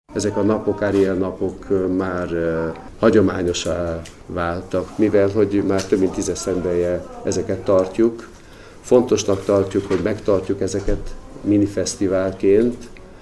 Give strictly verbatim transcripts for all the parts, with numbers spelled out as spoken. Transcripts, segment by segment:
Ezek a napok, Ariel napok már hagyományosá váltak, mivel hogy már több mint tíz esztendeje ezeket tartjuk. Fontosnak tartjuk, hogy megtartjuk ezeket minifesztiválként,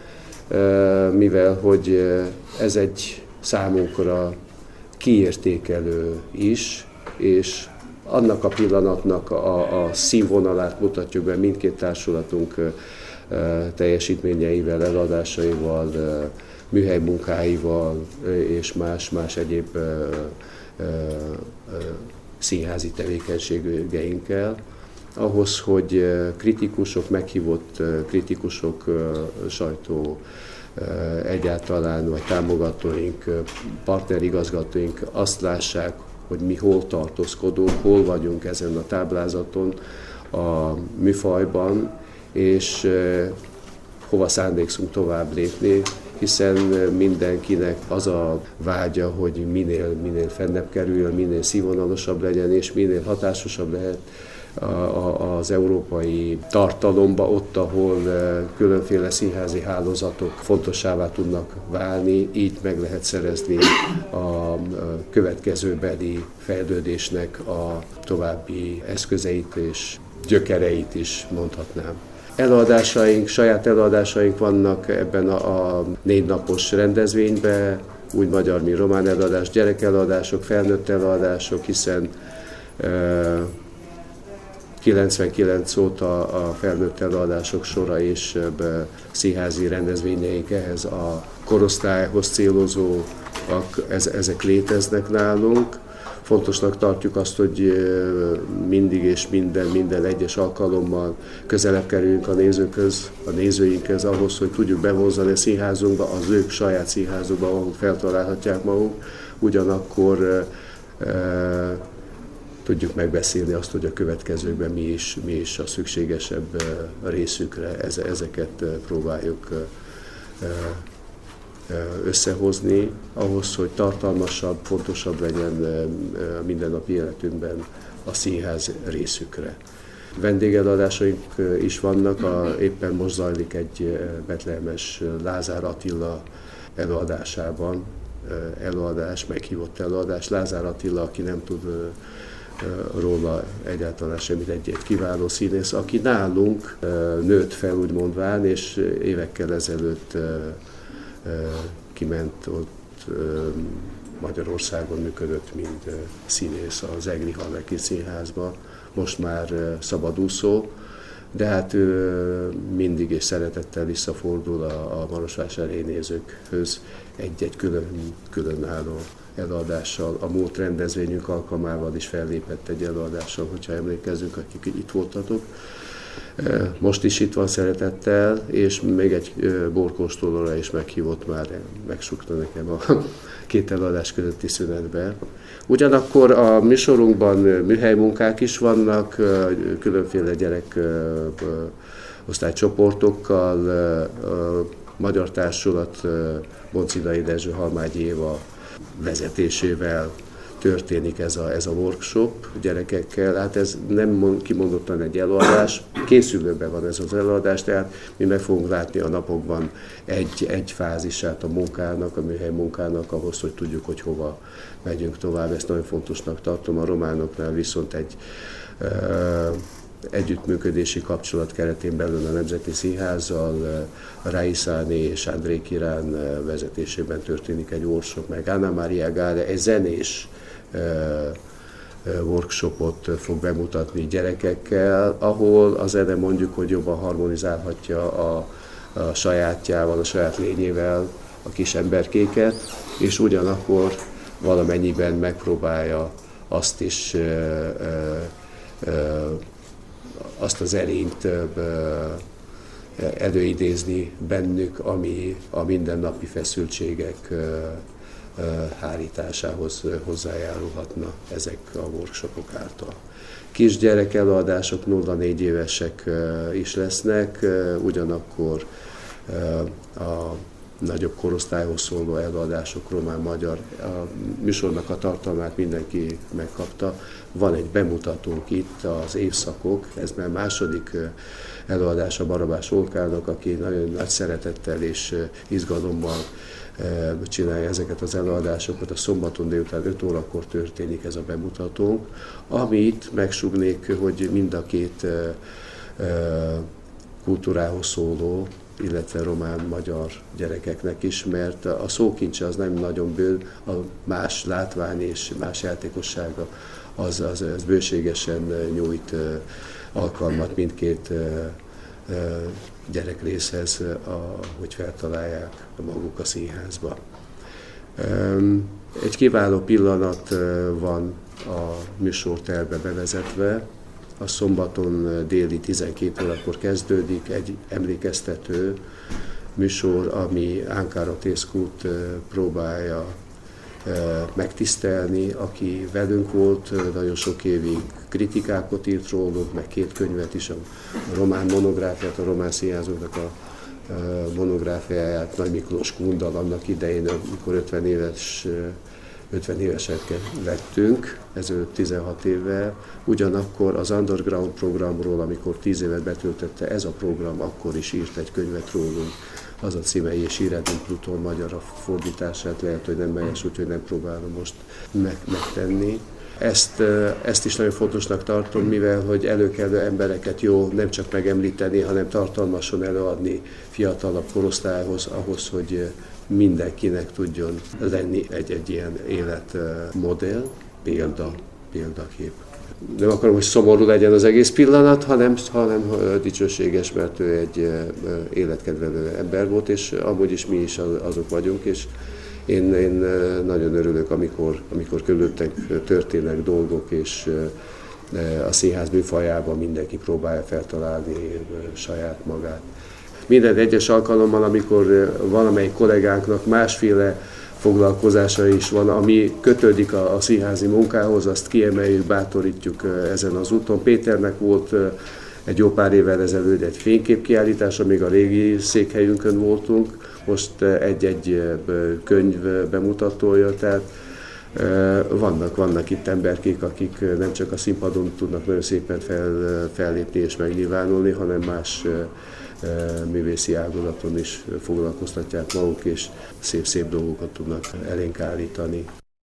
mivel hogy ez egy számunkra kiértékelő is, és annak a pillanatnak a, a színvonalát mutatjuk be mindkét társulatunk teljesítményeivel, eladásaival, műhelymunkáival és más-más egyéb ö, ö, ö, színházi tevékenységeinkkel, ahhoz, hogy kritikusok, meghívott kritikusok, sajtó egyáltalán, vagy támogatóink, partnerigazgatóink azt lássák, hogy mi hol tartózkodunk, hol vagyunk ezen a táblázaton, a műfajban, és hova szándékszunk tovább lépni, hiszen mindenkinek az a vágya, hogy minél, minél fennebb kerüljön, minél színvonalosabb legyen, és minél hatásosabb lehet az európai tartalomba, ott, ahol különféle színházi hálózatok fontossává tudnak válni, így meg lehet szerezni a következőbeli fejlődésnek a további eszközeit és gyökereit is mondhatnám. Előadásaink, saját előadásaink vannak ebben a, a négy napos rendezvényben, úgy magyar, mint román előadás, gyerekelőadások, felnőtt előadások, hiszen e, kilencvenkilenc óta a felnőtt előadások sora és színházi rendezvényeink ehhez a korosztályhoz célozóak, ezek léteznek nálunk. Fontosnak tartjuk azt, hogy mindig és minden, minden egyes alkalommal közelebb kerüljünk a nézőkhöz, a nézőinkhez ahhoz, hogy tudjuk bevonzani a színházunkba, az ők saját színházukba, ahol feltalálhatják maguk. Ugyanakkor e, tudjuk megbeszélni azt, hogy a következőkben mi is, mi is a szükségesebb részükre ezeket próbáljuk összehozni, ahhoz, hogy tartalmasabb, fontosabb legyen a mindennapi életünkben a színház részükre. Vendégelőadásaink is vannak, a, éppen most zajlik egy betlehemes Lázár Attila előadásában, előadás, meghívott előadás. Lázár Attila, aki nem tud róla egyáltalán semmit, egy, egy kiváló színész, aki nálunk nőtt fel, úgy mondván, és évekkel ezelőtt kiment ott Magyarországon működött, mint színész az Egri Harlekin Színházba, most már szabadúszó, de hát ő mindig és szeretettel visszafordul a, a marosvásári nézőkhöz egy-egy külön, különálló előadással. A múlt rendezvényünk alkalmával is fellépett egy előadással, hogyha emlékezzünk, akik itt voltatok. Most is itt van szeretettel, és még egy borkóstolóra is meghívott már, megsukta nekem a két előadás közötti szünetben. Ugyanakkor a műsorunkban műhelymunkák is vannak, különféle gyerek osztálycsoportokkal, a Magyar Társulat Boncidai Dezső Halmágyi Éva vezetésével történik ez a, ez a workshop gyerekekkel. Hát ez nem kimondottan egy előadás, készülőben van ez az előadás, tehát mi meg fogunk látni a napokban egy, egy fázisát a munkának, a műhely munkának, ahhoz, hogy tudjuk, hogy hova megyünk tovább. Ezt nagyon fontosnak tartom. A románoknál viszont egy uh, együttműködési kapcsolat keretén belül a Nemzeti Színházzal, Raiszáné és André Kirán vezetésében történik egy workshop, meg Anna Maria Gále egy zenés workshopot fog bemutatni gyerekekkel, ahol a zene mondjuk, hogy jobban harmonizálhatja a, a sajátjával, a saját lényével a kis emberkéket, és ugyanakkor valamennyiben megpróbálja azt is azt az erényt előidézni bennük, ami a mindennapi feszültségek hárításához hozzájárulhatna ezek a workshopok által. Kisgyerek előadások nulla-négy évesek is lesznek, ugyanakkor a nagyobb korosztályhoz szóló előadások, román-magyar, a műsornak a tartalmát mindenki megkapta. Van egy bemutatónk itt, az évszakok, ez már második előadás a Barabás Olkának, aki nagyon nagy szeretettel és izgalommal csinálja ezeket az előadásokat. A szombaton délután öt órakor történik ez a bemutatónk, amit megsugnék, hogy mind a két kultúrához szóló, illetve román-magyar gyerekeknek is, mert a szókincse az nem nagyon bőr, a más látvány és más játékossága az, az, az bőségesen nyújt alkalmat mindkét gyerekrészhez, hogy feltalálják maguk a színházba. Egy kiváló pillanat van a műsortervbe bevezetve. A szombaton déli tizenkét órakor kezdődik egy emlékeztető műsor, ami Ankara Teszkut próbálja megtisztelni, aki velünk volt, nagyon sok évig kritikákat írt rólunk, meg két könyvet is, a román monográfiát, a román színházóknak a monográfiáját, Nagy Miklós Kundal annak idején, amikor ötven éves ötven évesek lettünk, ezelőtt tizenhat évvel. Ugyanakkor az Underground programról, amikor tíz évet betöltötte ez a program, akkor is írt egy könyvet rólunk. Az a címe, és íredünk Pluton magyar, a fordítását lehet, hogy nem melyes, úgyhogy nem próbálom most meg, megtenni. Ezt, ezt is nagyon fontosnak tartom, mivel hogy előkelő embereket jó nem csak megemlíteni, hanem tartalmasan előadni fiatalabb korosztályhoz, ahhoz, hogy mindenkinek tudjon lenni egy-egy ilyen életmodell, példa, példakép. Nem akarom, hogy szomorú legyen az egész pillanat, hanem, hanem dicsőséges, mert ő egy életkedvelő ember volt, és amúgy is mi is azok vagyunk, és én, én nagyon örülök, amikor, amikor körülöttünk történnek dolgok, és a színház műfajában mindenki próbálja feltalálni saját magát. Minden egyes alkalommal, amikor valamelyik kollégánknak másféle foglalkozása is van, ami kötődik a, a színházi munkához, azt kiemeljük, bátorítjuk ezen az úton. Péternek volt egy jó pár évvel ezelőtt egy fényképkiállítás, amíg a régi székhelyünkön voltunk, most egy-egy könyv bemutatója, tehát vannak, vannak itt emberkék, akik nem csak a színpadon tudnak nagyon szépen fel, fellépni és megnyilvánulni, hanem más művészi ágazaton is foglalkoztatják maguk, és szép-szép dolgokat tudnak elénk állítani.